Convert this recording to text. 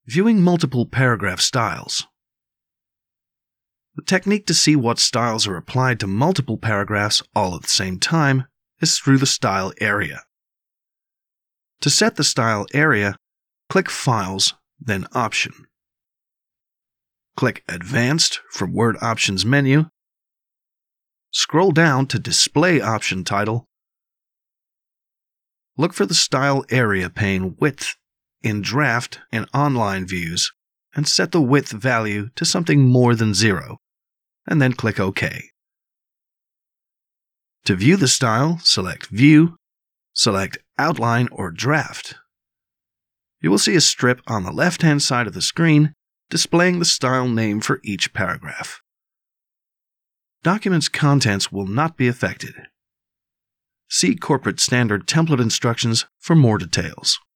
Viewing multiple paragraph styles. The technique to see what styles are applied to multiple paragraphs all at the same time is through the style area. To set the style area, click Files, then Option. Click Advanced from Word Options menu. Scroll down to Display Option title. Look for the Style Area pane Width in Draft and Online views and set the width value to something more than 0, and then click OK. To view the style, select View, select Outline or Draft. You will see a strip on the left-hand side of the screen displaying the style name for each paragraph. Document's contents will not be affected. See Corporate Standard Template Instructions for more details.